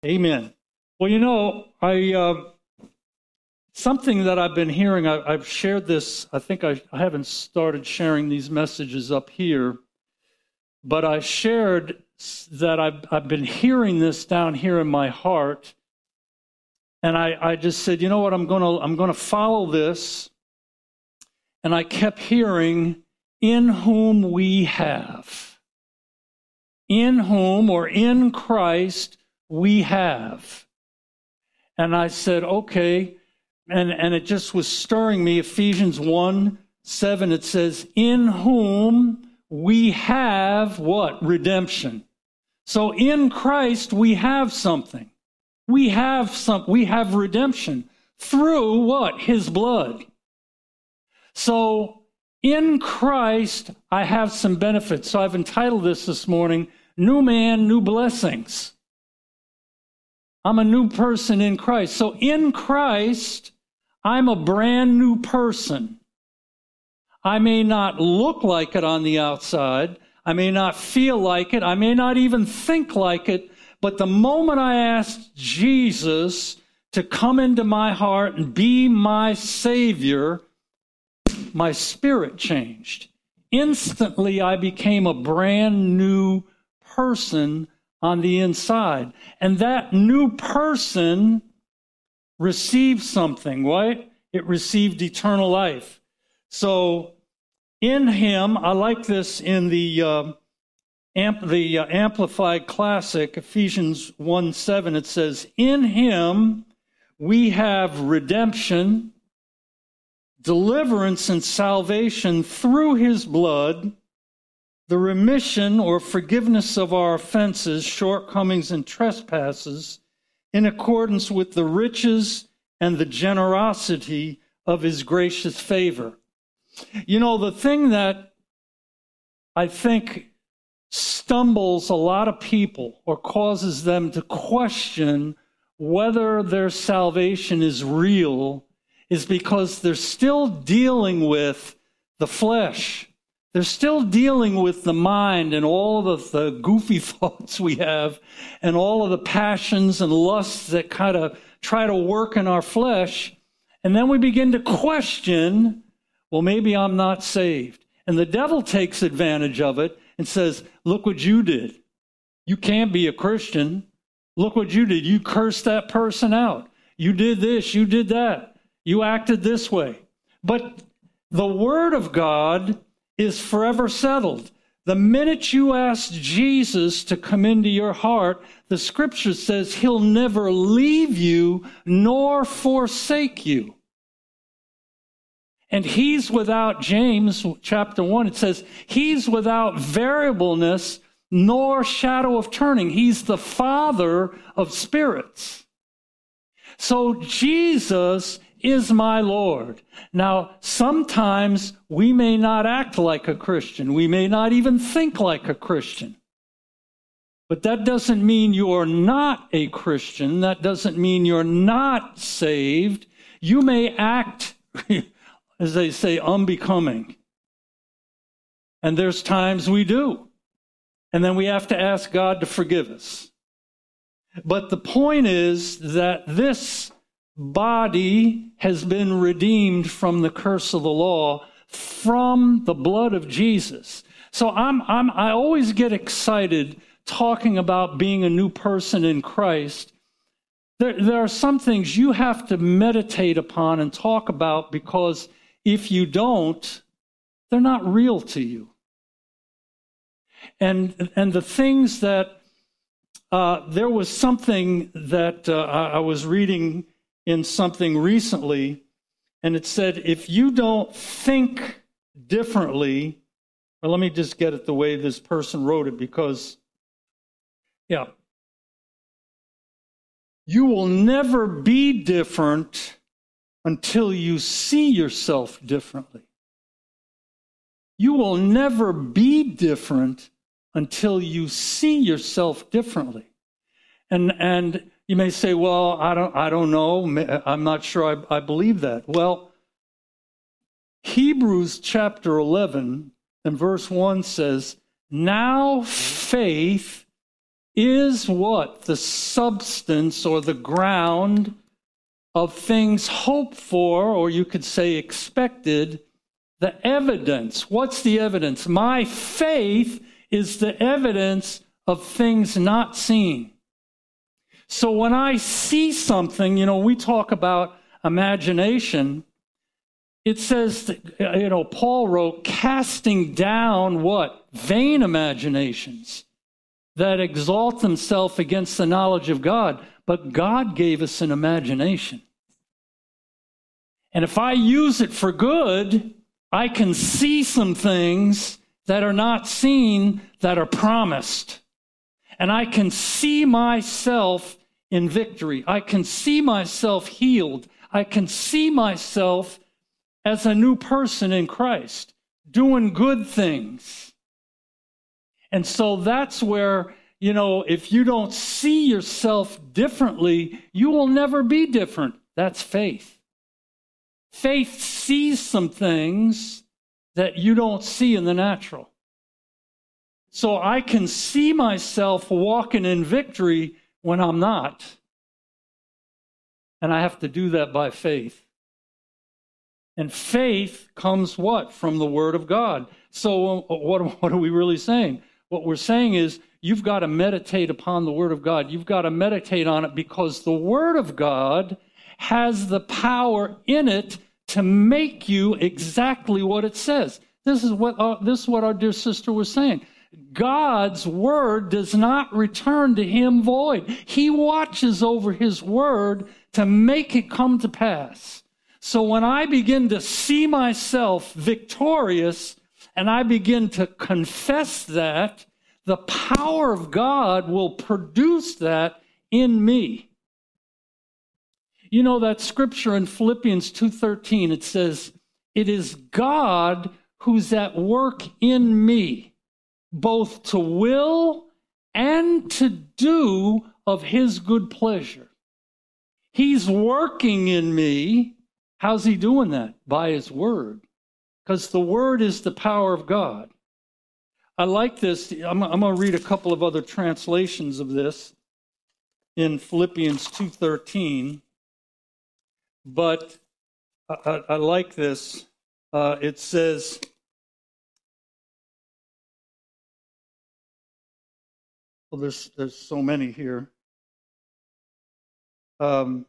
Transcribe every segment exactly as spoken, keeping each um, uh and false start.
Amen. Well, you know, I uh, something that I've been hearing, I, I've shared this, I think I, I haven't started sharing these messages up here, but I shared that I've, I've been hearing this down here in my heart, and I, I just said, you know what, I'm going to I'm going to follow this, and I kept hearing, in whom we have. In whom, or in Christ, we have. And I said, okay, and, and it just was stirring me. Ephesians one seven, it says, in whom we have what? Redemption. So in Christ, we have something. We have some, we have redemption through what? His blood. So in Christ, I have some benefits. So I've entitled this this morning, New Man, New Blessings. I'm a new person in Christ. So in Christ, I'm a brand new person. I may not look like it on the outside. I may not feel like it. I may not even think like it. But the moment I asked Jesus to come into my heart and be my Savior, my spirit changed. Instantly, I became a brand new person on the inside. And that new person received something, right? It received eternal life. So in him, I like this in the uh, amp, the uh, Amplified Classic, Ephesians one seven, it says, in him we have redemption, deliverance and salvation through his blood, the remission or forgiveness of our offenses, shortcomings, and trespasses in accordance with the riches and the generosity of his gracious favor. You know, the thing that I think stumbles a lot of people or causes them to question whether their salvation is real is because they're still dealing with the flesh. They're still dealing with the mind and all of the goofy thoughts we have and all of the passions and lusts that kind of try to work in our flesh. And then we begin to question, well, maybe I'm not saved. And the devil takes advantage of it and says, look what you did. You can't be a Christian. Look what you did. You cursed that person out. You did this. You did that. You acted this way. But the Word of God is forever settled. The minute you ask Jesus to come into your heart, the Scripture says he'll never leave you nor forsake you. And he's without, James chapter one, it says, he's without variableness nor shadow of turning. He's the Father of spirits. So Jesus is my Lord. Now, sometimes we may not act like a Christian. We may not even think like a Christian. But that doesn't mean you're not a Christian. That doesn't mean you're not saved. You may act, as they say, unbecoming. And there's times we do. And then we have to ask God to forgive us. But the point is that this body has been redeemed from the curse of the law from the blood of Jesus. So I'm, I'm, I always get excited talking about being a new person in Christ. There, there are some things you have to meditate upon and talk about, because if you don't, they're not real to you. And, and the things that, uh, there was something that uh, I, I was reading in something recently, and it said, if you don't think differently, or let me just get it the way this person wrote it, because, yeah, you will never be different until you see yourself differently. You will never be different until you see yourself differently. And, and, you may say, well, I don't, I don't know. I'm not sure I, I believe that. Well, Hebrews chapter eleven and verse one says, now faith is what? The substance or the ground of things hoped for, or you could say expected, the evidence. What's the evidence? My faith is the evidence of things not seen. So when I see something, you know, we talk about imagination. It says, that, you know, Paul wrote, casting down what? Vain imaginations that exalt themselves against the knowledge of God. But God gave us an imagination. And if I use it for good, I can see some things that are not seen that are promised. And I can see myself in victory. I can see myself healed. I can see myself as a new person in Christ, doing good things. And so that's where, you know, if you don't see yourself differently, you will never be different. That's faith. Faith sees some things that you don't see in the natural. So I can see myself walking in victory when I'm not. And I have to do that by faith. And faith comes what? From the Word of God. So what, what are we really saying? What we're saying is you've got to meditate upon the Word of God. You've got to meditate on it because the Word of God has the power in it to make you exactly what it says. This is what our, this is what our dear sister was saying. God's word does not return to him void. He watches over his word to make it come to pass. So when I begin to see myself victorious and I begin to confess that, the power of God will produce that in me. You know that scripture in Philippians two thirteen, it says, it is God who's at work in me, both to will and to do of his good pleasure. He's working in me. How's he doing that? By his word. Because the word is the power of God. I like this. I'm, I'm going to read a couple of other translations of this in Philippians two thirteen. But I, I, I like this. Uh, it says, well, there's, there's so many here. Um,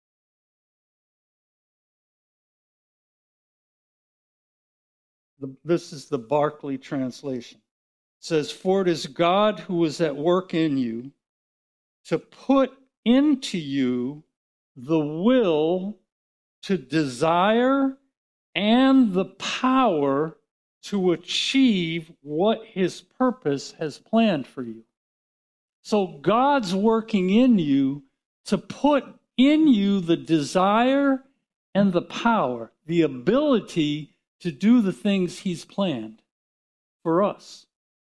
the, this is the Barclay translation. It says, for it is God who is at work in you to put into you the will to desire and the power to achieve what his purpose has planned for you. So God's working in you to put in you the desire and the power, the ability to do the things he's planned for us.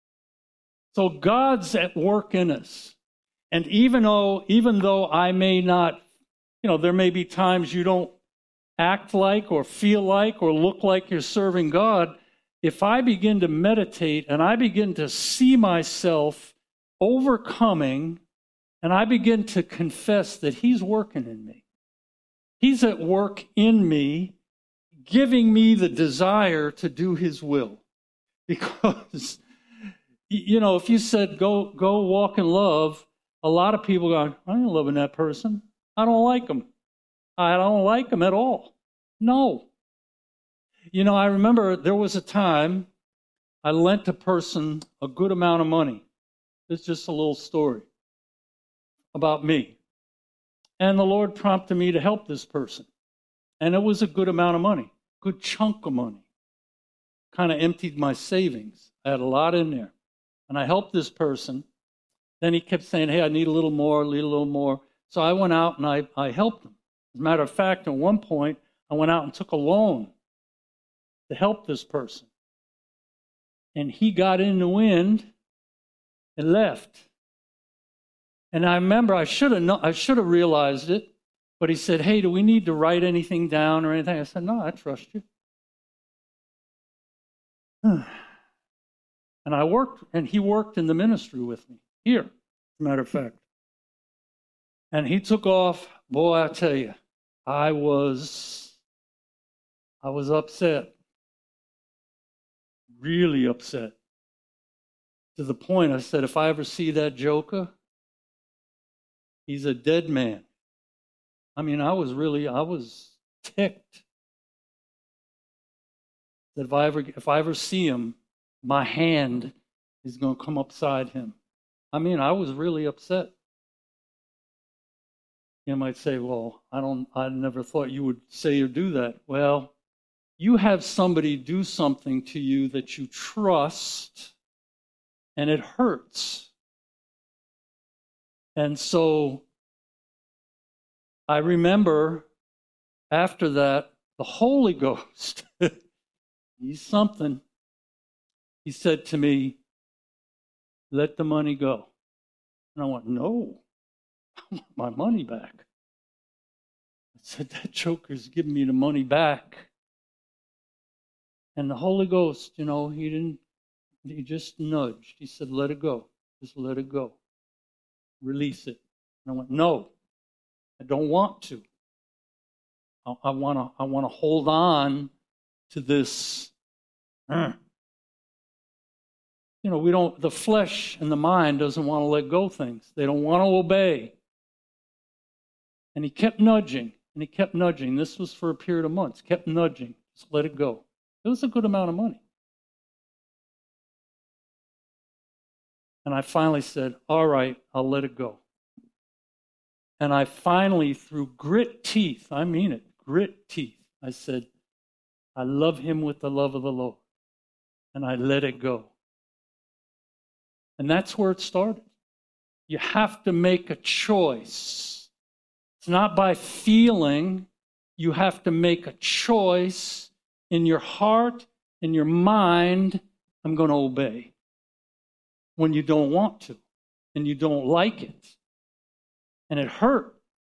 So God's at work in us. And even though, even though I may not, you know, there may be times you don't act like or feel like or look like you're serving God, if I begin to meditate and I begin to see myself overcoming and I begin to confess that he's working in me, he's at work in me, giving me the desire to do his will. Because, you know, if you said, go, go walk in love, a lot of people go, I ain't loving that person. I don't like him. I don't like him at all. No. You know, I remember there was a time I lent a person a good amount of money. It's just a little story about me. And the Lord prompted me to help this person. And it was a good amount of money, good chunk of money. Kind of emptied my savings. I had a lot in there. And I helped this person. Then he kept saying, hey, I need a little more, need a little more. So I went out and I, I helped him. As a matter of fact, at one point, I went out and took a loan to help this person. And he got in the wind and left. And I remember I should have known, I should have realized it, but he said, hey, do we need to write anything down or anything? I said, no, I trust you. And I worked, and he worked in the ministry with me here. as a matter of fact. And he took off. Boy, I tell you, I was, I was upset. Really upset. To the point I said, if I ever see that joker, he's a dead man. I mean, I was really, I was ticked. That if I ever, if I ever see him, my hand is going to come upside him. I mean, I was really upset. You might say, well, I don't, I never thought you would say or do that. Well, you have somebody do something to you that you trust, and it hurts. And so I remember after that, the Holy Ghost, he's something. He said to me, let the money go. And I went, no, I want my money back. I said, that joker's giving me the money back. And the Holy Ghost, you know, he didn't, he just nudged. He said, let it go. Just let it go. Release it. And I went, no, I don't want to. I, I want to I want to hold on to this. Uh, you know, we don't, the flesh and the mind doesn't want to let go things. They don't want to obey. And he kept nudging, and he kept nudging. This was for a period of months. Kept nudging. Just let it go. It was a good amount of money. And I finally said, all right, I'll let it go. And I finally, through grit teeth, I mean it, grit teeth, I said, I love him with the love of the Lord. And I let it go. And that's where it started. You have to make a choice. It's not by feeling. You have to make a choice in your heart, in your mind. I'm going to obey when you don't want to and you don't like it. And it hurt.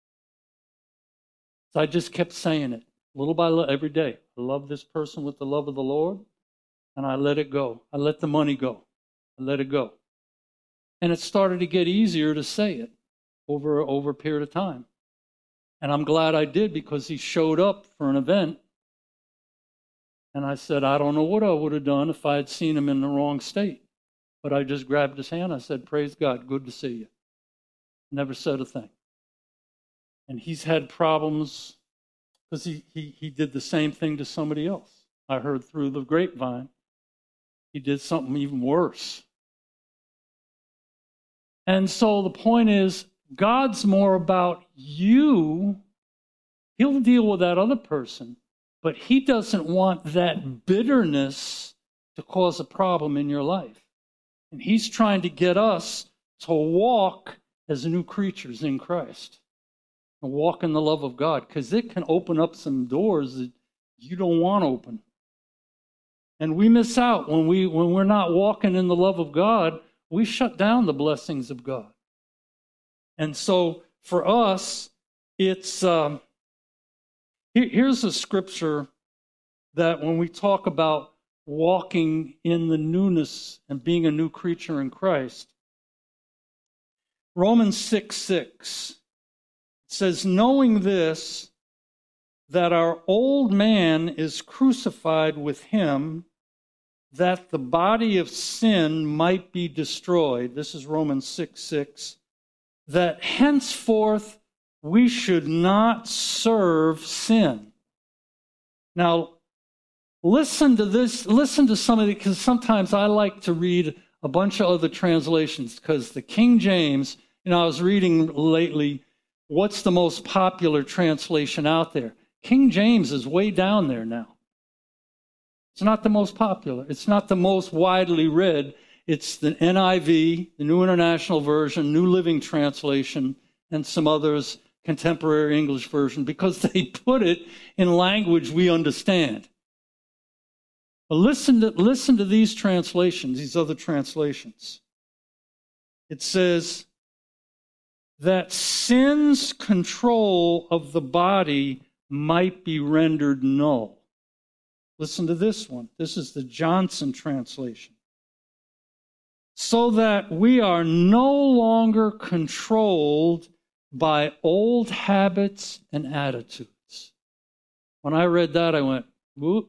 So I just kept saying it little by little every day. I love this person with the love of the Lord, and I let it go. I let the money go. I let it go. And it started to get easier to say it over, over a period of time. And I'm glad I did, because he showed up for an event. And I said, I don't know what I would have done if I had seen him in the wrong state. But I just grabbed his hand. I said, praise God, good to see you. Never said a thing. And he's had problems because he, he, he did the same thing to somebody else. I heard through the grapevine he did something even worse. And so the point is, God's more about you. He'll deal with that other person, but he doesn't want that bitterness to cause a problem in your life. And he's trying to get us to walk as new creatures in Christ and walk in the love of God, because it can open up some doors that you don't want open. And we miss out when, we, when we're not walking in the love of God. We shut down the blessings of God. And so for us, it's um, here, here's a scripture that when we talk about walking in the newness and being a new creature in Christ, Romans six six says, knowing this, that our old man is crucified with him, that the body of sin might be destroyed. This is Romans six six. That henceforth we should not serve sin. Now, listen to this. Listen to some of it, because sometimes I like to read a bunch of other translations, because the King James, you know, I was reading lately, what's the most popular translation out there? King James is way down there now. It's not the most popular. It's not the most widely read. It's the N I V, the New International Version, New Living Translation, and some others, Contemporary English Version, because they put it in language we understand. But listen to, listen to these translations, these other translations. It says that sin's control of the body might be rendered null. Listen to this one. This is the Johnson translation. so that we are no longer controlled by old habits and attitudes. When I read that, I went, whoop.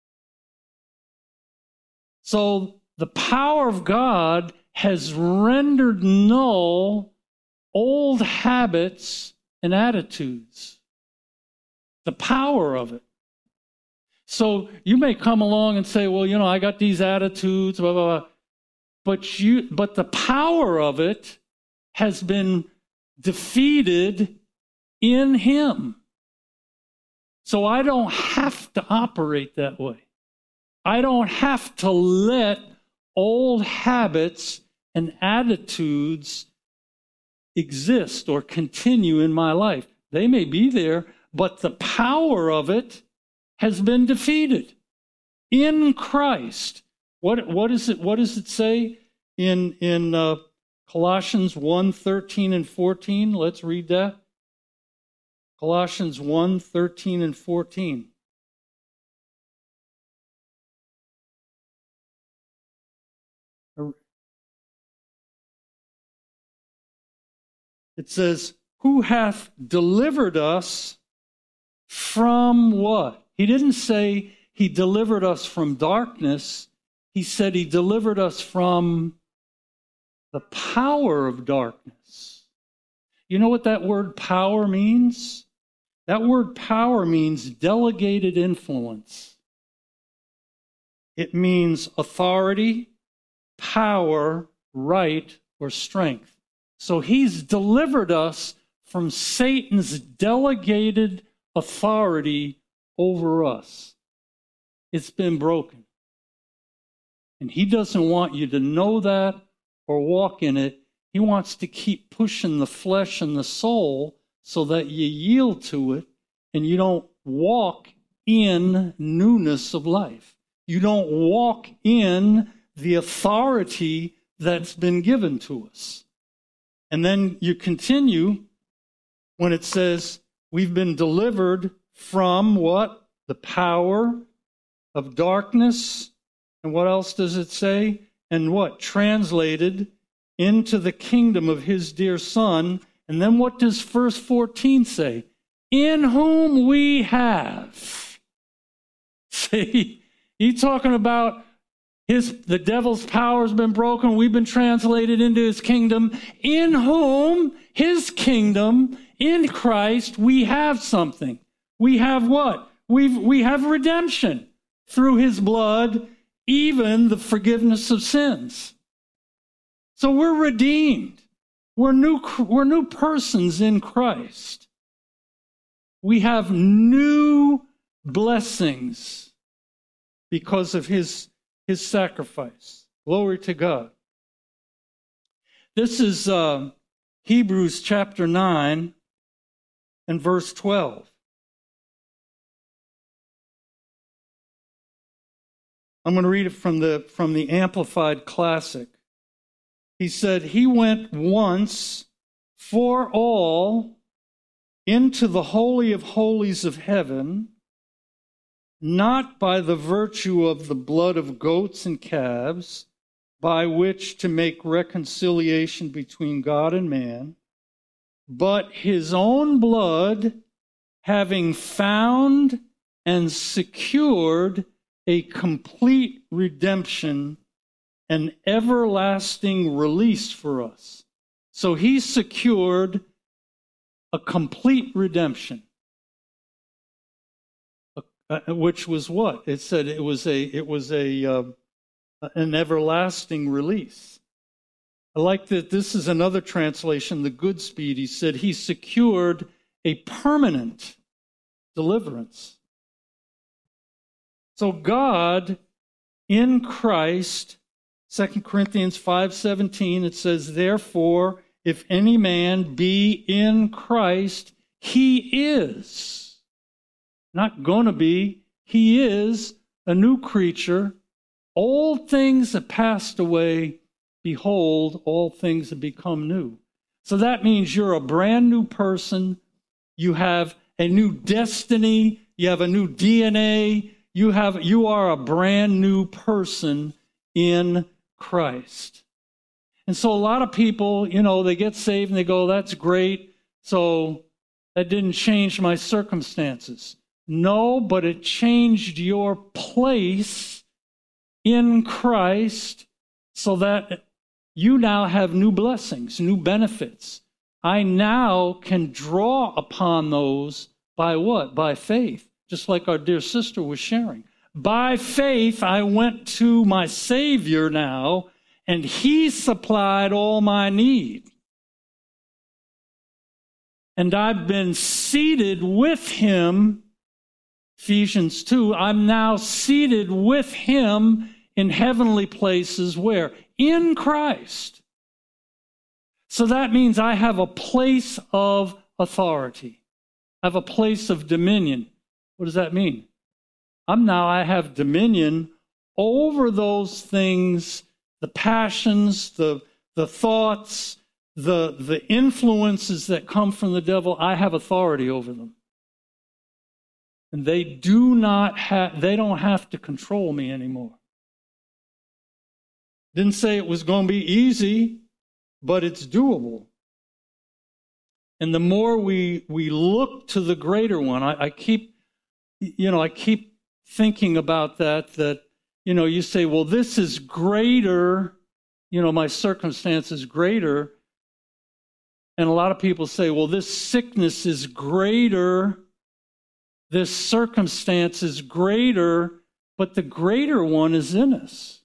So the power of God has rendered null old habits and attitudes. The power of it. So you may come along and say, well, you know, I got these attitudes, blah, blah, blah. But you, but the power of it has been defeated in Him. So I don't have to operate that way. I don't have to let old habits and attitudes exist or continue in my life. They may be there, but the power of it has been defeated in Christ. What, what, is it, what does it say in, in uh, Colossians one, thirteen and fourteen? Let's read that. Colossians one, thirteen and fourteen. It says, who hath delivered us from what? He didn't say He delivered us from darkness. He said He delivered us from the power of darkness. You know what that word power means? That word power means delegated influence. It means authority, power, right, or strength. So He's delivered us from Satan's delegated authority over us. It's been broken. And He doesn't want you to know that or walk in it. He wants to keep pushing the flesh and the soul so that you yield to it and you don't walk in newness of life. You don't walk in the authority that's been given to us. And then you continue when it says, we've been delivered from what? The power of darkness. And what else does it say? And what? Translated into the kingdom of His dear Son. And then what does verse fourteen say? In whom we have. See, he's talking about His, the devil's power has been broken. We've been translated into His kingdom. In whom, His kingdom, in Christ, we have something. We have what? We've, we have redemption through His blood, even the forgiveness of sins. So we're redeemed. We're new, we're new persons in Christ. We have new blessings because of His His sacrifice. Glory to God. This is uh, Hebrews chapter nine and verse twelve. I'm going to read it from the, from the Amplified Classic. He said, He went once for all into the Holy of Holies of heaven, not by the virtue of the blood of goats and calves, by which to make reconciliation between God and man, but His own blood, having found and secured a complete redemption and everlasting release for us. So He secured a complete redemption. Uh, which was what? It said it was a it was a uh, an everlasting release. I like that this is another translation, the Goodspeed. He said He secured a permanent deliverance. So God in Christ, Second Corinthians five seventeen, it says, therefore, if any man be in Christ, he is. Not going to be. He is a new creature. Old things have passed away. Behold, all things have become new. So that means you're a brand new person. You have a new destiny. You have a new D N A. You have, you are a brand new person in Christ. And so a lot of people, you know, they get saved and they go, that's great. So that didn't change my circumstances. No, but it changed your place in Christ so that you now have new blessings, new benefits. I now can draw upon those by what? By faith, just like our dear sister was sharing. By faith, I went to my Savior now, and He supplied all my need. And I've been seated with Him, Ephesians two, I'm now seated with Him in heavenly places. Where? In Christ. So that means I have a place of authority. I have a place of dominion. What does that mean? I'm now, I have dominion over those things, the passions, the, the thoughts, the, the influences that come from the devil. I have authority over them. And they do not have, they don't have to control me anymore. Didn't say it was going to be easy, but it's doable. And the more we we look to the greater one, I, I keep, you know, I keep thinking about that, that, you know, you say, well, this is greater, you know, my circumstance is greater. And a lot of people say, well, this sickness is greater, this circumstance is greater, but the greater one is in us.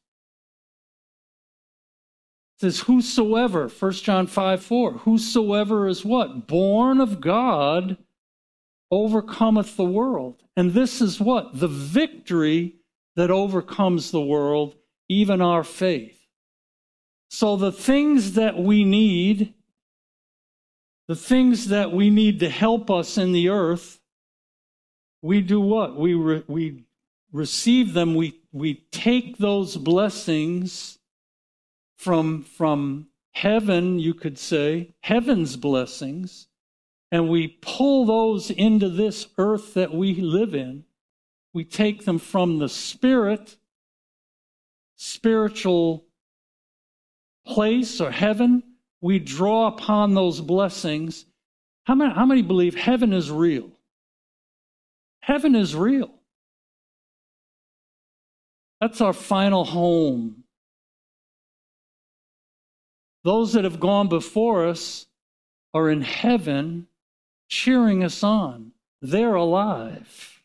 It says, whosoever, First John five four, whosoever is what? Born of God overcometh the world. And this is what? The victory that overcomes the world, even our faith. So the things that we need, the things that we need to help us in the earth, we do what? We re- we receive them. We we take those blessings from from heaven, you could say, heaven's blessings, and we pull those into this earth that we live in. We take them from the spirit, spiritual place or heaven. We draw upon those blessings. How many, how many believe heaven is real? Heaven is real. That's our final home. Those that have gone before us are in heaven cheering us on. They're alive.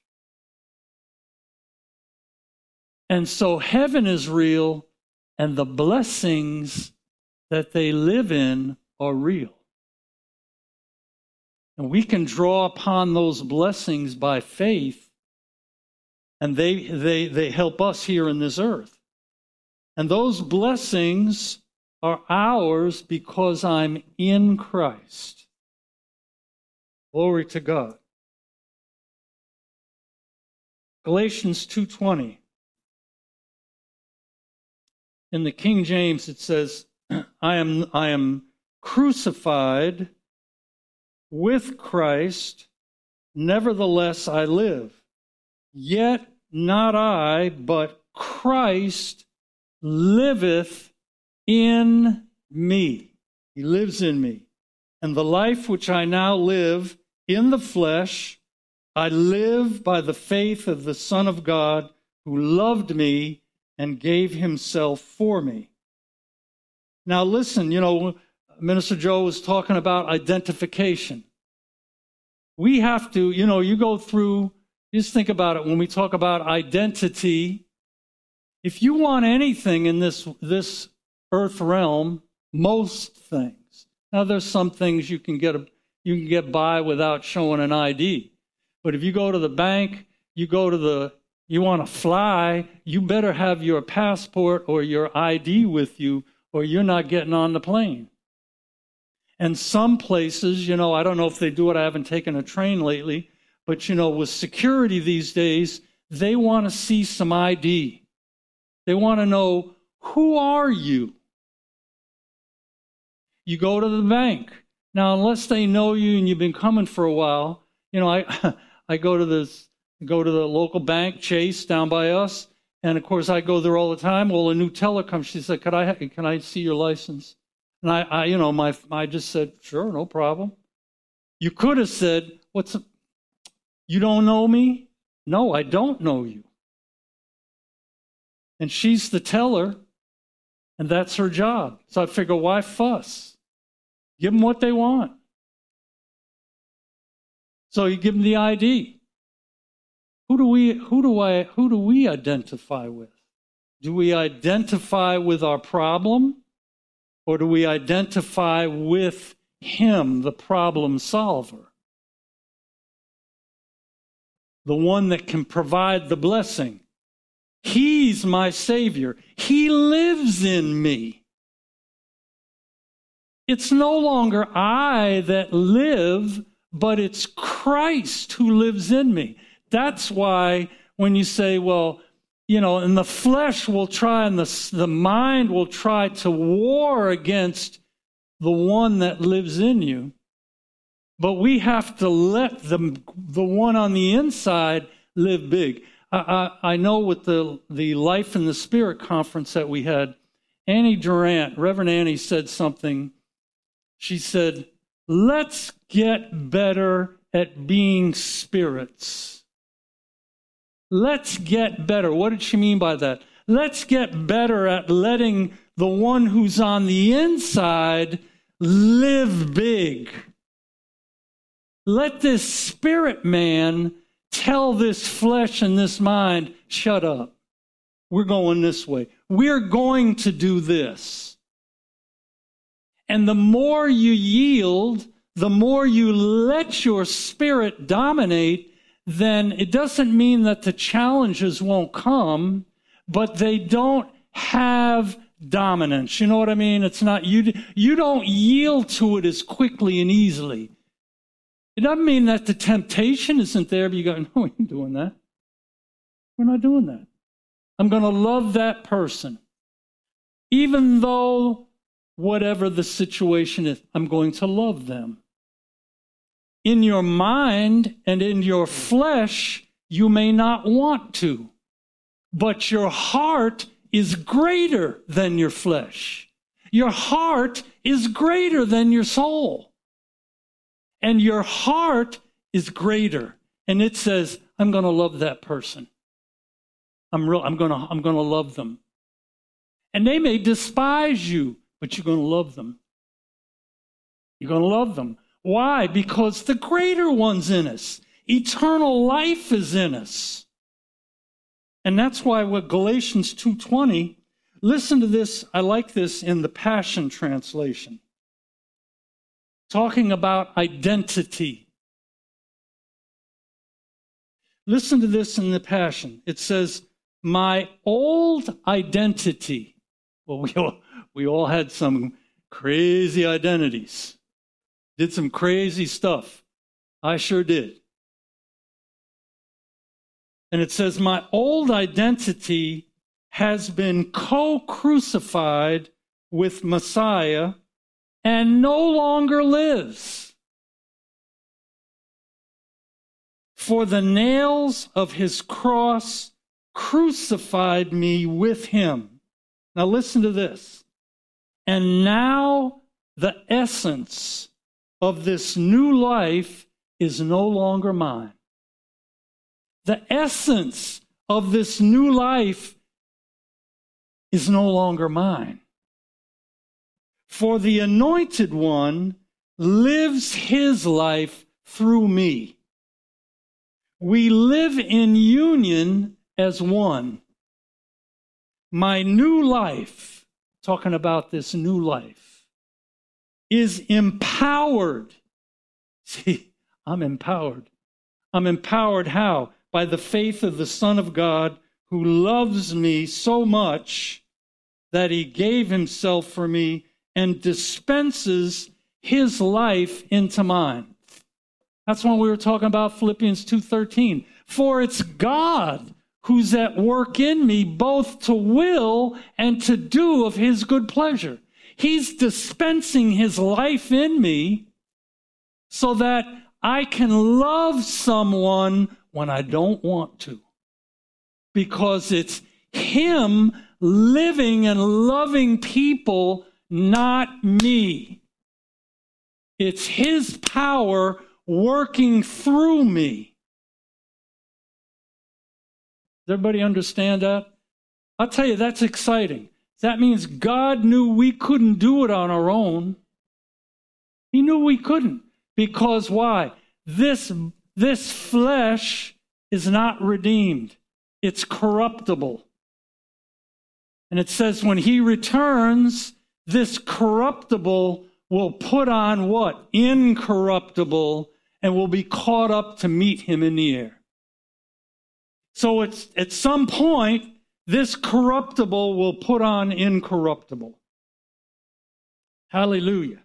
And so heaven is real, and the blessings that they live in are real. And we can draw upon those blessings by faith, and they, they, they help us here in this earth. And those blessings are ours because I'm in Christ. Glory to God. Galatians two twenty. In the King James it says, I am, I am crucified with Christ, nevertheless I live. Yet not I, but Christ liveth in me. He lives in me. And the life which I now live in the flesh, I live by the faith of the Son of God, who loved me and gave himself for me. Now listen, you know, Minister Joe was talking about identification. We have to, you know, you go through, just think about it, when we talk about identity, if you want anything in this, this earth realm, most things. Now there's some things you can get a, you can get by without showing an I D. But if you go to the bank, you go to the, you want to fly, you better have your passport or your I D with you, or you're not getting on the plane. And some places, you know, I don't know if they do it, I haven't taken a train lately, but, you know, with security these days, they want to see some I D. They want to know, who are you? You go to the bank. Now, unless they know you and you've been coming for a while, you know, I I go to this, go to the local bank, Chase, down by us, and of course I go there all the time. Well, a new teller comes. She said, "Could I can I see your license?" And I, I you know, my I just said, sure, no problem. You could have said, what's a, you don't know me? No, I don't know you. And she's the teller, and that's her job. So I figure, why fuss? Give them what they want. So you give them the I D. Who do we who do I who do we identify with? Do we identify with our problem, or do we identify with him, the problem solver? The one that can provide the blessing. He's my Savior. He lives in me. It's no longer I that live, but it's Christ who lives in me. That's why when you say, well, you know, and the flesh will try and the, the mind will try to war against the one that lives in you, but we have to let the, the one on the inside live big. I, I, I know with the, the Life in the Spirit conference that we had, Annie Durant, Reverend Annie said something. She said, let's get better at being spirits. Let's get better. What did she mean by that? Let's get better at letting the one who's on the inside live big. Let this spirit man tell this flesh and this mind, shut up. We're going this way. We're going to do this. And the more you yield, the more you let your spirit dominate, then it doesn't mean that the challenges won't come, but they don't have dominance. You know what I mean? It's not, you, you don't yield to it as quickly and easily. It doesn't mean that the temptation isn't there, but you go, no, we ain't doing that. We're not doing that. I'm going to love that person. Even though whatever the situation is, I'm going to love them. In your mind and in your flesh, you may not want to, but your heart is greater than your flesh. Your heart is greater than your soul. And your heart is greater. And it says, I'm going to love that person. I'm real, I'm going to, I'm going to love them. And they may despise you, but you're going to love them. You're going to love them. Why? Because the greater one's in us. Eternal life is in us. And that's why with Galatians two twenty, listen to this. I like this in the Passion Translation. Talking about identity. Listen to this in the Passion. It says, my old identity. Well, we all, we all had some crazy identities. Did some crazy stuff. I sure did. And it says, my old identity has been co-crucified with Messiah and no longer lives. For the nails of his cross crucified me with him. Now listen to this. And now the essence of this new life is no longer mine. The essence of this new life is no longer mine. For the Anointed One lives his life through me. We live in union as one. My new life, talking about this new life, is empowered. See, I'm empowered. I'm empowered how? By the faith of the Son of God who loves me so much that he gave himself for me and dispenses his life into mine. That's when we were talking about Philippians two thirteen. For it's God who's at work in me both to will and to do of his good pleasure. He's dispensing his life in me so that I can love someone when I don't want to. Because it's him living and loving people not me. It's his power working through me. Does everybody understand that? I'll tell you, that's exciting. That means God knew we couldn't do it on our own. He knew we couldn't. Because why? This, this flesh is not redeemed. It's corruptible. And it says when he returns, this corruptible will put on what? Incorruptible, and will be caught up to meet him in the air. So it's at some point, this corruptible will put on incorruptible. Hallelujah.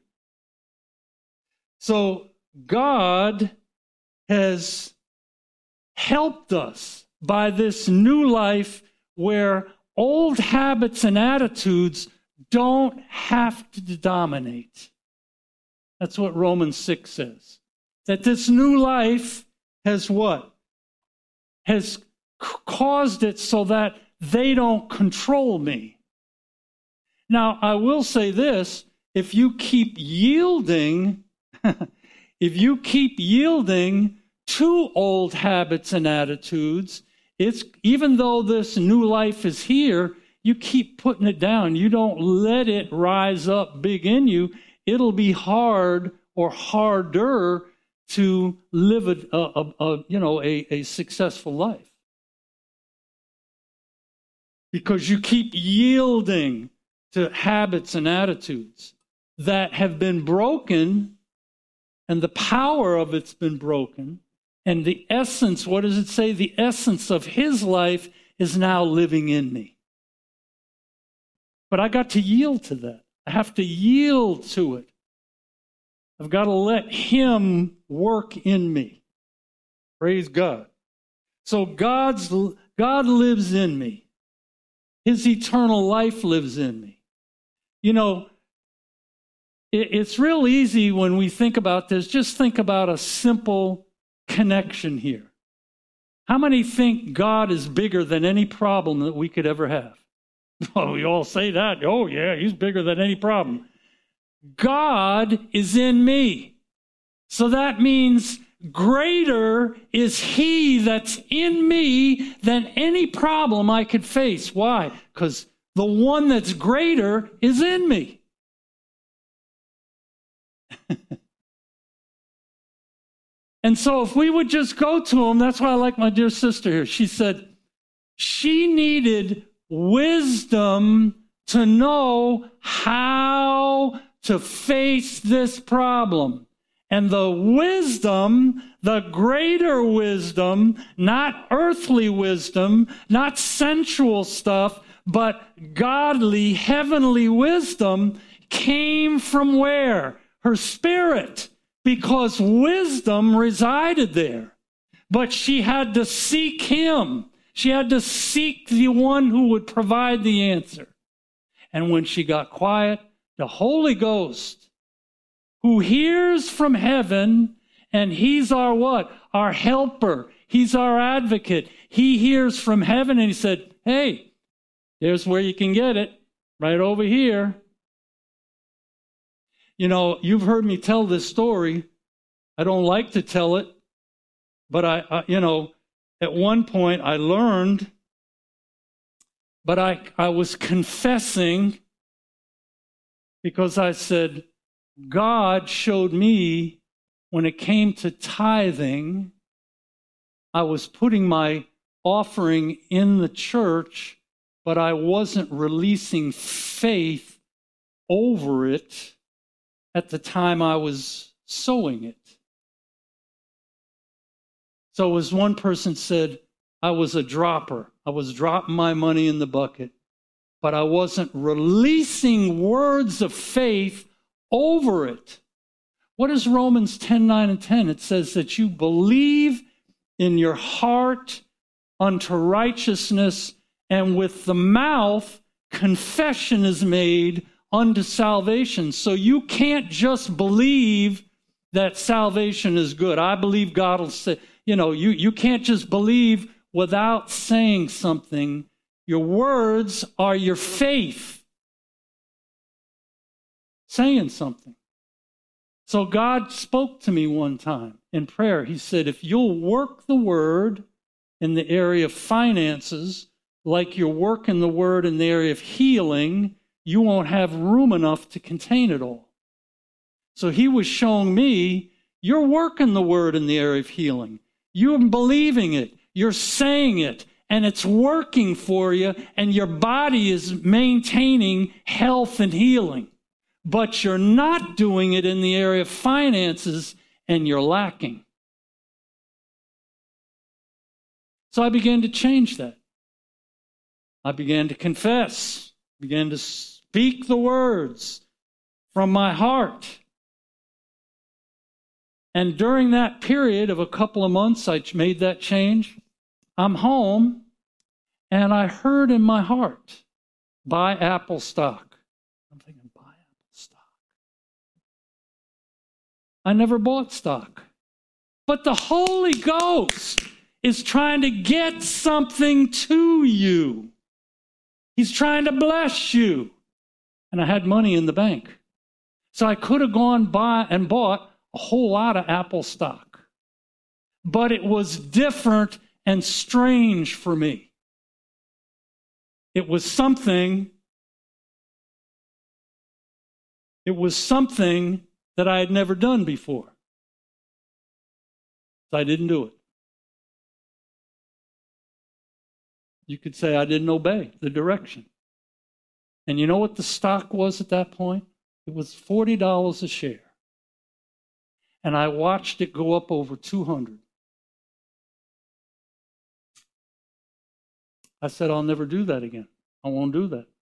So God has helped us by this new life where old habits and attitudes don't have to dominate. That's what Romans six says. That this new life has what? Has c- caused it so that they don't control me. Now, I will say this, if you keep yielding, if you keep yielding to old habits and attitudes, it's even though this new life is here, you keep putting it down. You don't let it rise up big in you. It'll be hard or harder to live a, a, a you know a, a successful life. Because you keep yielding to habits and attitudes that have been broken, and the power of it's been broken, and the essence, what does it say? The essence of his life is now living in me. But I got to yield to that. I have to yield to it. I've got to let him work in me. Praise God. So God's God lives in me. His eternal life lives in me. You know, it, it's real easy when we think about this. Just think about a simple connection here. How many think God is bigger than any problem that we could ever have? Oh, we all say that. Oh, yeah, he's bigger than any problem. God is in me. So that means greater is he that's in me than any problem I could face. Why? Because the one that's greater is in me. And so if we would just go to him, that's why I like my dear sister here. She said she needed wisdom to know how to face this problem. And the wisdom, the greater wisdom, not earthly wisdom, not sensual stuff, but godly, heavenly wisdom came from where? Her spirit, because wisdom resided there. But she had to seek him. She had to seek the one who would provide the answer. And when she got quiet, the Holy Ghost, who hears from heaven, and he's our what? Our helper. He's our advocate. He hears from heaven, and he said, hey, there's where you can get it, right over here. You know, you've heard me tell this story. I don't like to tell it, but I, I you know, at one point I learned, but I, I was confessing because I said, God showed me when it came to tithing, I was putting my offering in the church, but I wasn't releasing faith over it at the time I was sowing it. So as one person said, I was a dropper. I was dropping my money in the bucket, but I wasn't releasing words of faith over it. What is Romans ten, nine, and ten? It says that you believe in your heart unto righteousness, and with the mouth confession is made unto salvation. So you can't just believe that salvation is good. I believe God will say, you know, you, you can't just believe without saying something. Your words are your faith. saying something. So God spoke to me one time in prayer. He said, if you'll work the word in the area of finances, like you're working the word in the area of healing, you won't have room enough to contain it all. So he was showing me, you're working the word in the area of healing. You're believing it. You're saying it. And it's working for you. And your body is maintaining health and healing. But you're not doing it in the area of finances, and you're lacking. So I began to change that. I began to confess, began to speak the words from my heart. And during that period of a couple of months, I made that change. I'm home, and I heard in my heart, buy Apple stock. I'm thinking, buy Apple stock. I never bought stock. But the Holy Ghost is trying to get something to you. He's trying to bless you. And I had money in the bank. So I could have gone by and bought a whole lot of Apple stock. But it was different and strange for me. It was something, it was something that I had never done before. So I didn't do it. You could say I didn't obey the direction. And you know what the stock was at that point? It was forty dollars a share. And I watched it go up over two hundred. I said, I'll never do that again. I won't do that.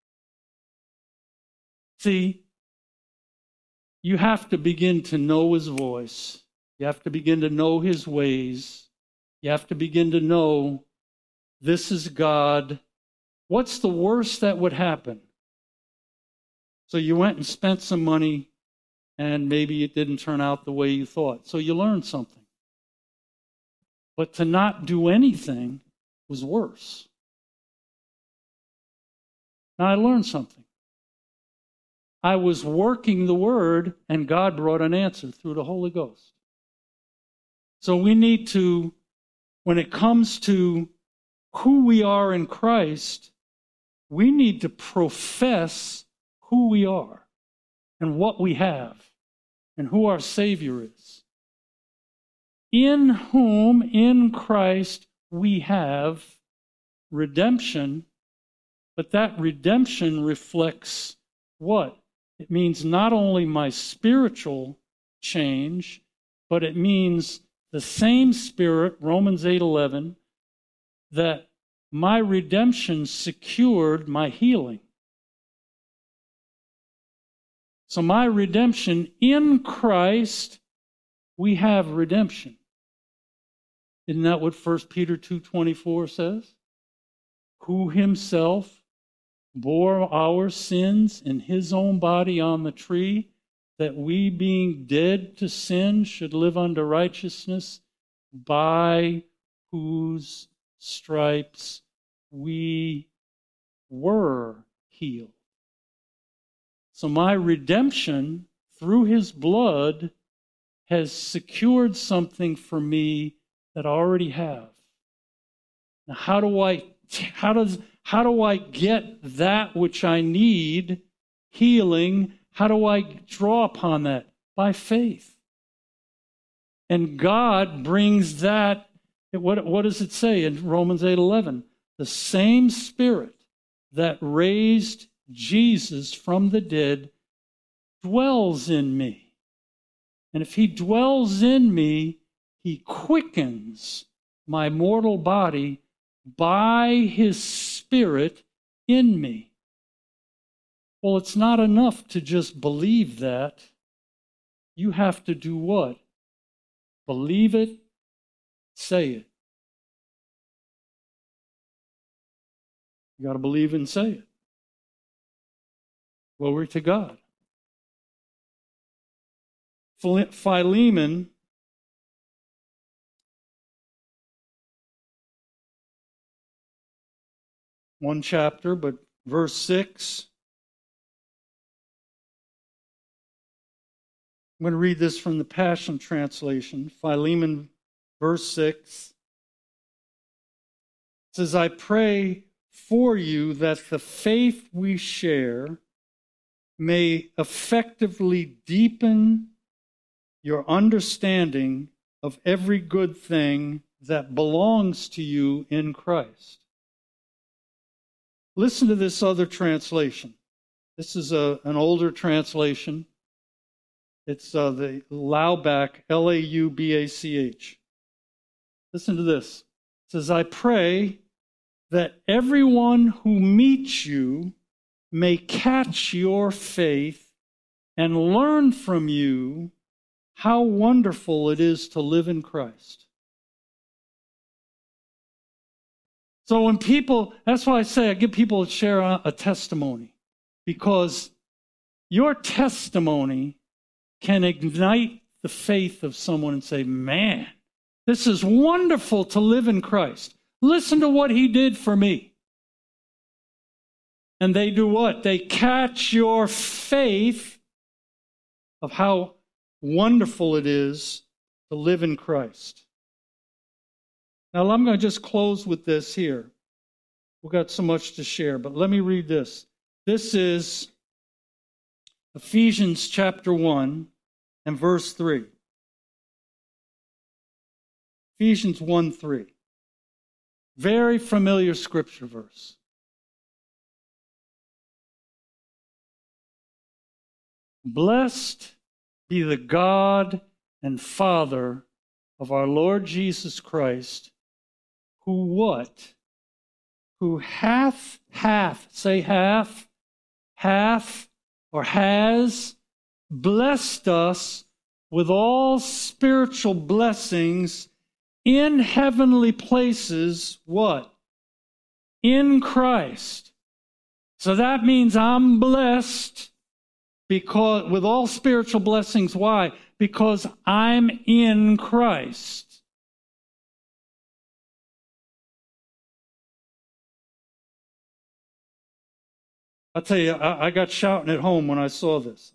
See, you have to begin to know his voice. You have to begin to know his ways. You have to begin to know this is God. What's the worst that would happen? So you went and spent some money, and maybe it didn't turn out the way you thought. So you learned something. But to not do anything was worse. Now I learned something. I was working the word, and God brought an answer through the Holy Ghost. So we need to, when it comes to who we are in Christ, we need to profess who we are and what we have and who our Savior is. In whom, in Christ, we have redemption, but that redemption reflects what? It means not only my spiritual change, but it means the same Spirit, Romans eight eleven, that my redemption secured my healing. So my redemption in Christ, we have redemption. Isn't that what First Peter two twenty-four says? Who himself bore our sins in his own body on the tree, that we, being dead to sin, should live unto righteousness, by whose stripes we were healed. So my redemption through his blood has secured something for me that I already have. Now, how do I how does how do I get that which I need, healing? How do I draw upon that? By faith. And God brings that. What, what does it say in Romans eight eleven? The same Spirit that raised Jesus from the dead dwells in me. And if he dwells in me, he quickens my mortal body by his Spirit in me. Well, it's not enough to just believe that. You have to do what? Believe it, say it. You got to believe and say it. Glory to God. Philemon, one chapter, but verse six. I'm going to read this from the Passion Translation, Philemon, verse six. It says, I pray for you that the faith we share may effectively deepen your understanding of every good thing that belongs to you in Christ. Listen to this other translation. This is a, an older translation. It's uh, the Laubach, L A U B A C H. Listen to this. It says, I pray that everyone who meets you may catch your faith and learn from you how wonderful it is to live in Christ. So when people, that's why I say I give people to share a, a testimony, because your testimony can ignite the faith of someone and say, man, this is wonderful to live in Christ. Listen to what he did for me. And they do what? They catch your faith of how wonderful it is to live in Christ. Now, I'm going to just close with this here. We've got so much to share, but let me read this. This is Ephesians chapter one and verse three. Ephesians one three. Very familiar scripture verse. Blessed be the God and Father of our Lord Jesus Christ, who what? Who hath, hath, say hath, hath, or has blessed us with all spiritual blessings in heavenly places, what? In Christ. So that means I'm blessed because with all spiritual blessings. Why? Because I'm in Christ. I'll tell you, I, I got shouting at home when I saw this.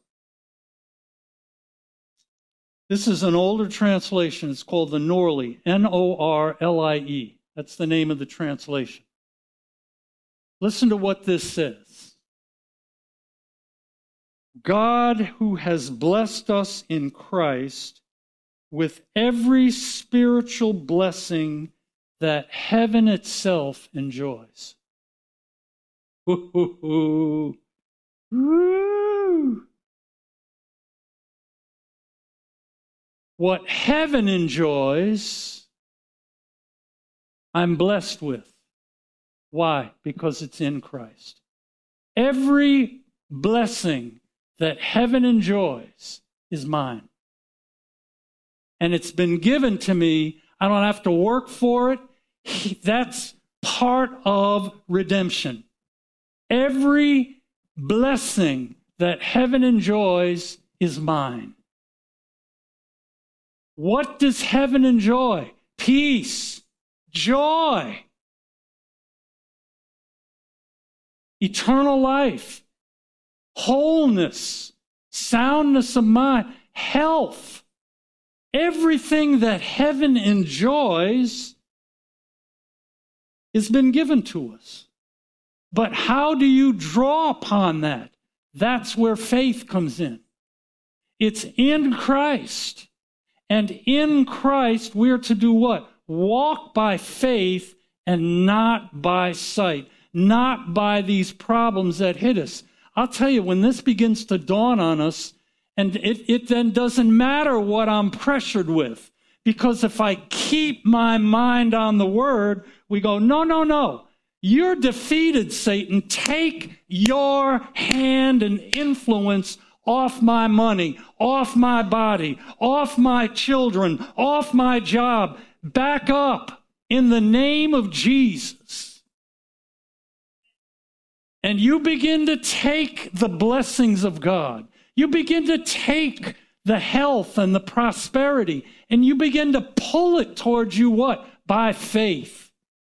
This is an older translation. It's called the Norlie, N O R L I E. That's the name of the translation. Listen to what this says. God, who has blessed us in Christ with every spiritual blessing that heaven itself enjoys. Ooh, ooh, ooh. Woo. What heaven enjoys, I'm blessed with. Why? Because it's in Christ. Every blessing that heaven enjoys is mine. And it's been given to me. I don't have to work for it. That's part of redemption. Every blessing that heaven enjoys is mine. What does heaven enjoy? Peace, joy, eternal life, wholeness, soundness of mind, health. Everything that heaven enjoys has been given to us. But how do you draw upon that? That's where faith comes in. It's in Christ. And in Christ, we're to do what? Walk by faith and not by sight, not by these problems that hit us. I'll tell you, when this begins to dawn on us, and it, it then doesn't matter what I'm pressured with, because if I keep my mind on the Word, we go, no, no, no. You're defeated, Satan. Take your hand and influence off my money, off my body, off my children, off my job. Back up in the name of Jesus. And you begin to take the blessings of God. You begin to take the health and the prosperity, and you begin to pull it towards you, what? By faith.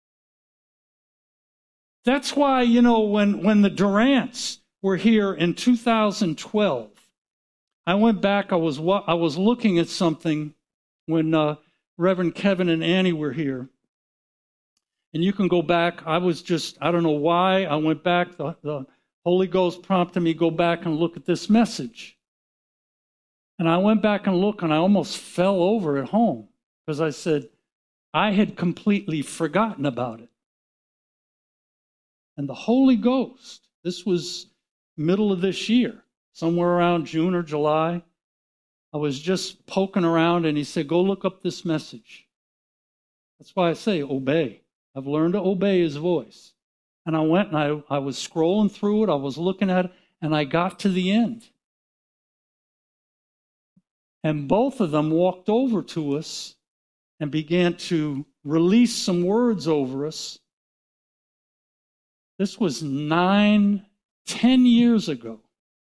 That's why, you know, when, when the Durants were here in two thousand twelve, I went back. I was I was looking at something when uh, Reverend Kevin and Annie were here. And you can go back. I was just, I don't know why. I went back. The, the Holy Ghost prompted me to go back and look at this message. And I went back and looked, and I almost fell over at home because I said, I had completely forgotten about it. And the Holy Ghost, this was middle of this year, somewhere around June or July. I was just poking around, and he said, go look up this message. That's why I say obey. I've learned to obey his voice. And I went and I, I was scrolling through it. I was looking at it, and I got to the end. And both of them walked over to us and began to release some words over us. This was nine, ten years ago.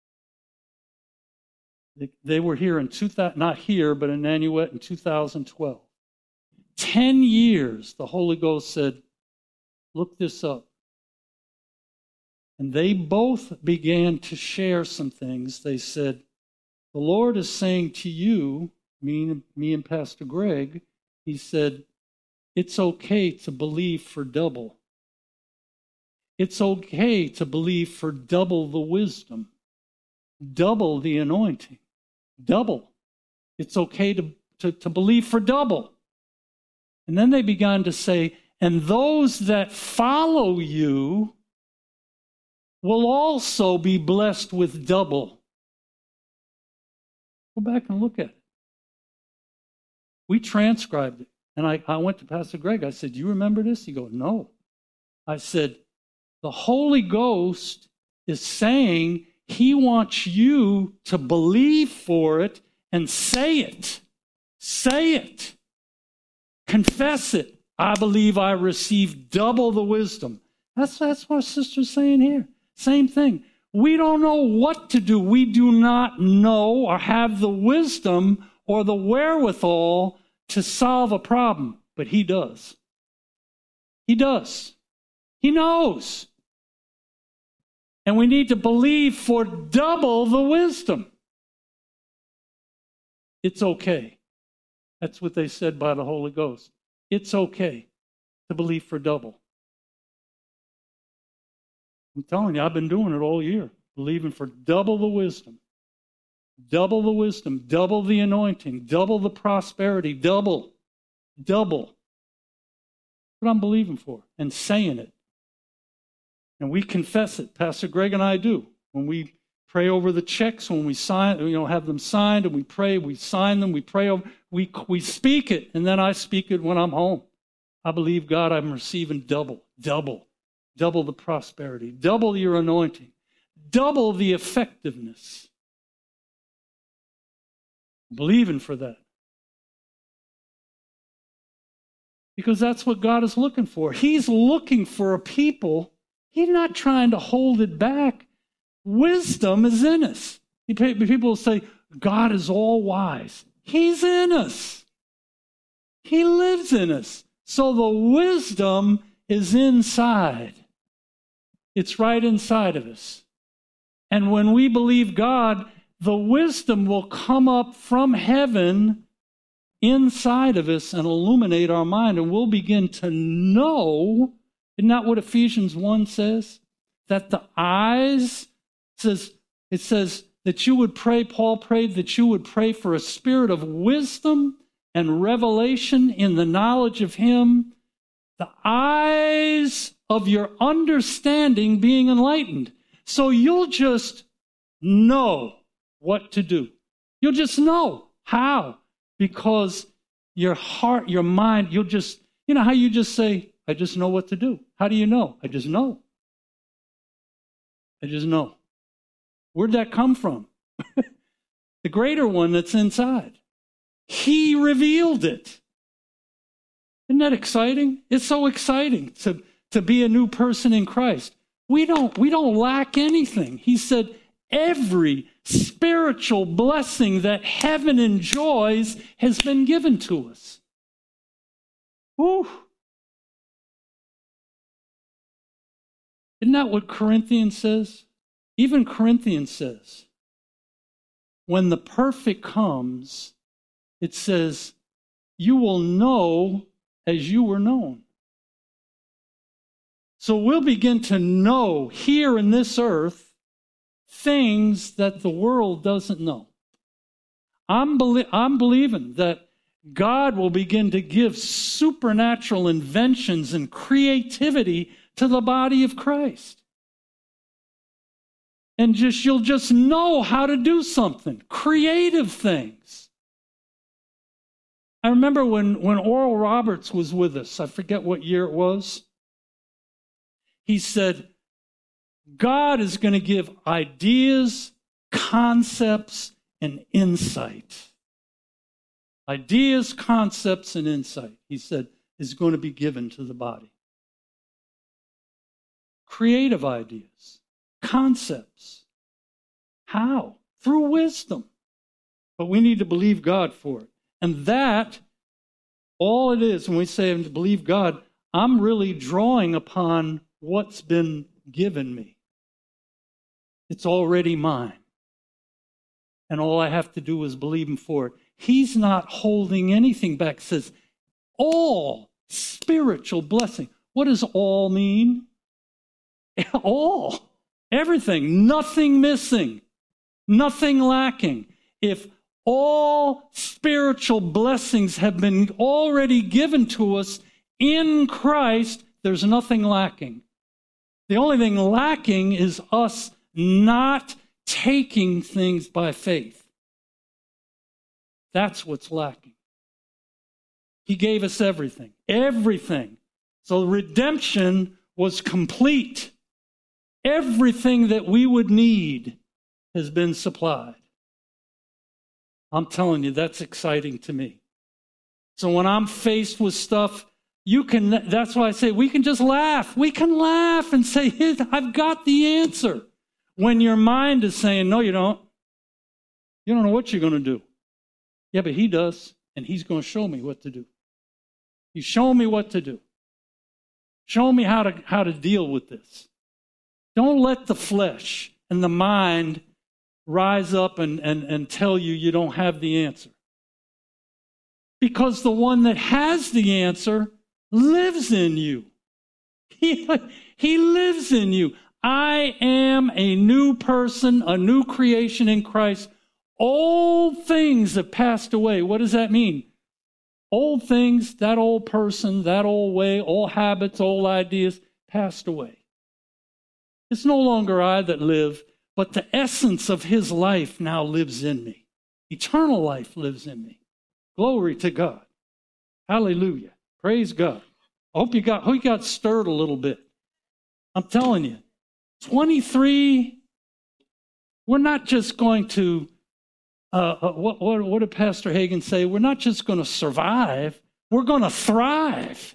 They, they were here in two thousand, not here, but in Nanuet in two thousand twelve. Ten years, the Holy Ghost said, look this up. And they both began to share some things. They said, the Lord is saying to you, me, me and Pastor Greg, he said, it's okay to believe for double. It's okay to believe for double the wisdom, double the anointing, double. It's okay to, to, to believe for double. And then they began to say, and those that follow you will also be blessed with double. Go back and look at it. We transcribed it. And I, I went to Pastor Greg. I said, do you remember this? He goes, no. I said, the Holy Ghost is saying he wants you to believe for it and say it. Say it. Confess it. I believe I received double the wisdom. That's, that's what our sister's saying here. Same thing. We don't know what to do. We do not know or have the wisdom or the wherewithal to solve a problem, but he does. He does. He knows. And we need to believe for double the wisdom. It's okay. That's what they said by the Holy Ghost. It's okay to believe for double. I'm telling you, I've been doing it all year, believing for double the wisdom. Double the wisdom, double the anointing, double the prosperity, double, double. That's what I'm believing for and saying it. And we confess it. Pastor Greg and I do. When we pray over the checks, when we sign, you know, have them signed, and we pray, we sign them, we pray over, we we speak it, and then I speak it when I'm home. I believe, God, I'm receiving double, double, double the prosperity, double your anointing, double the effectiveness. I'm believing for that. Because that's what God is looking for. He's looking for a people. He's not trying to hold it back. Wisdom is in us. People say, God is all wise. He's in us. He lives in us. So the wisdom is inside. It's right inside of us. And when we believe God, the wisdom will come up from heaven inside of us and illuminate our mind, and we'll begin to know. Isn't that what Ephesians one says? That the eyes, says it says that you would pray, Paul prayed that you would pray for a spirit of wisdom and revelation in the knowledge of him, the eyes of your understanding being enlightened. So you'll just know what to do. You'll just know. How? Because your heart, your mind, you'll just, you know how you just say, I just know what to do. How do you know? I just know. I just know. Where'd that come from? The greater one that's inside. He revealed it. Isn't that exciting? It's so exciting to, to be a new person in Christ. We don't, we don't lack anything. He said, every spiritual blessing that heaven enjoys has been given to us. Woo! Isn't that what Corinthians says? Even Corinthians says, when the perfect comes, it says, you will know as you were known. So we'll begin to know here in this earth things that the world doesn't know. I'm, belie- I'm believing that God will begin to give supernatural inventions and creativity to the body of Christ. And just you'll just know how to do something, creative things. I remember when, when Oral Roberts was with us, I forget what year it was. He said, God is going to give ideas, concepts, and insight. Ideas, concepts, and insight, he said, is going to be given to the body. Creative ideas, concepts. How? Through wisdom. But we need to believe God for it. And that, all it is, when we say to believe God, I'm really drawing upon what's been given me. It's already mine. And all I have to do is believe him for it. He's not holding anything back. It says, all spiritual blessing. What does all mean? All. Everything. Nothing missing. Nothing lacking. If all spiritual blessings have been already given to us in Christ, there's nothing lacking. The only thing lacking is us not taking things by faith. That's what's lacking. He gave us everything. Everything. So redemption was complete. Everything that we would need has been supplied. I'm telling you, that's exciting to me. So when I'm faced with stuff, you can, that's why I say we can just laugh. We can laugh and say, I've got the answer. When your mind is saying, no, you don't. You don't know what you're going to do. Yeah, but he does, and he's going to show me what to do. He's showing me what to do. Show me how to, how to deal with this. Don't let the flesh and the mind rise up and, and, and tell you you don't have the answer. Because the one that has the answer lives in you. He, he lives in you. I am a new person, a new creation in Christ. Old things have passed away. What does that mean? Old things, that old person, that old way, old habits, old ideas, passed away. It's no longer I that live, but the essence of his life now lives in me. Eternal life lives in me. Glory to God. Hallelujah. Praise God. I hope you got, hope you got stirred a little bit. I'm telling you, twenty-three, we're not just going to, uh, uh, what, what, what did Pastor Hagin say? We're not just going to survive, we're going to thrive.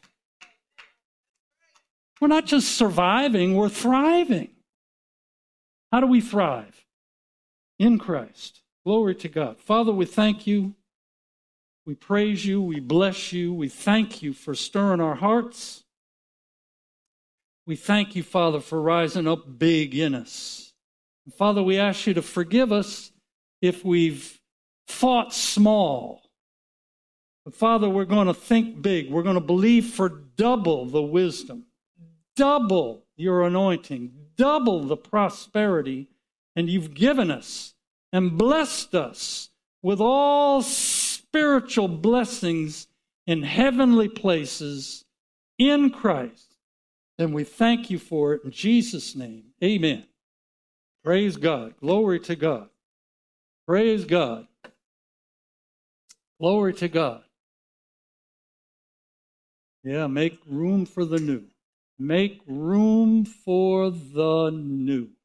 We're not just surviving, we're thriving. How do we thrive? In Christ. Glory to God. Father, we thank you. We praise you. We bless you. We thank you for stirring our hearts. We thank you, Father, for rising up big in us. And Father, we ask you to forgive us if we've thought small. But Father, we're going to think big. We're going to believe for double the wisdom, double your anointing, double the prosperity, and you've given us and blessed us with all spiritual blessings in heavenly places in Christ. And we thank you for it in Jesus' name. Amen. Praise God. Glory to God. Praise God. Glory to God. Yeah, make room for the new. Make room for the new.